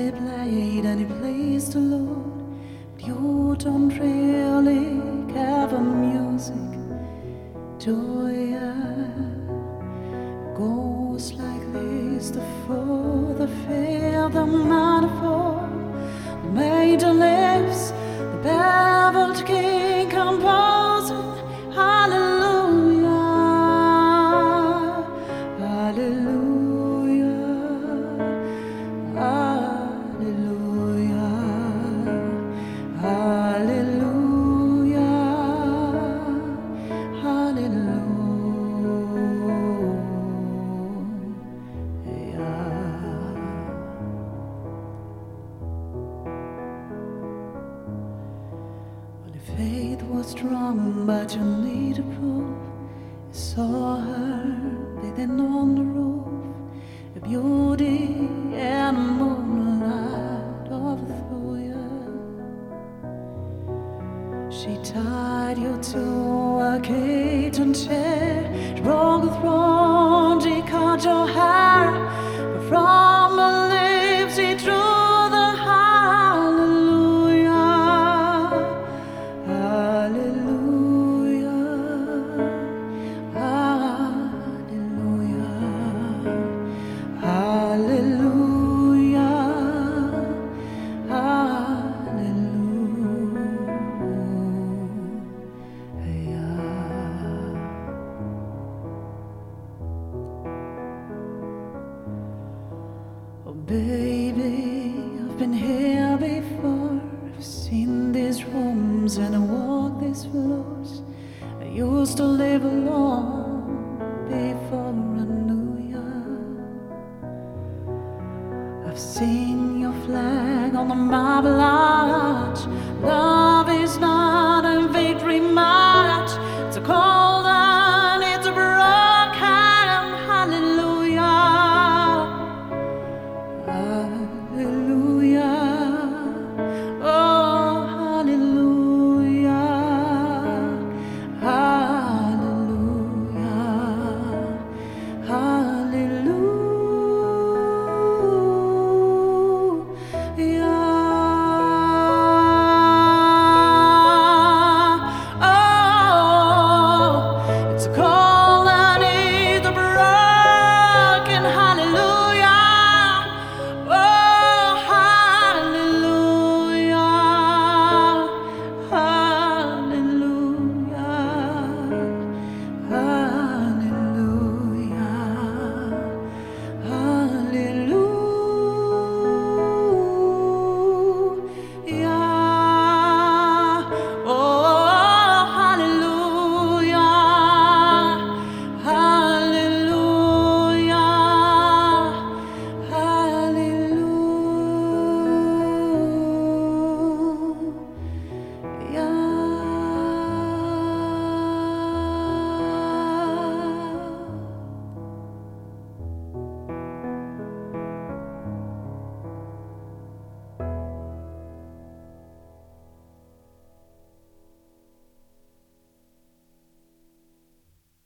he played and he plays the Lord. But you don't really care for music, do ya? Goes like this: the four, the fifth, the manifold, the major lifts, the beveled king composing. Hallelujah, hallelujah, hallelujah, hallelujah, hallelujah. Faith was strong, but you need a proof. You saw her bathing on the roof, a beauty and moonlight overthrew you. She tied you to a cage and chair, she broke the throne, she cut your hair, but from her lips she drew the hallelujah. Hallelujah, hallelujah, hallelujah, hallelujah. Oh baby, I've been here before. I've seen these rooms and I walked these floors. I used to live alone before I knew you. I've seen your flag on the marble arch. Love is not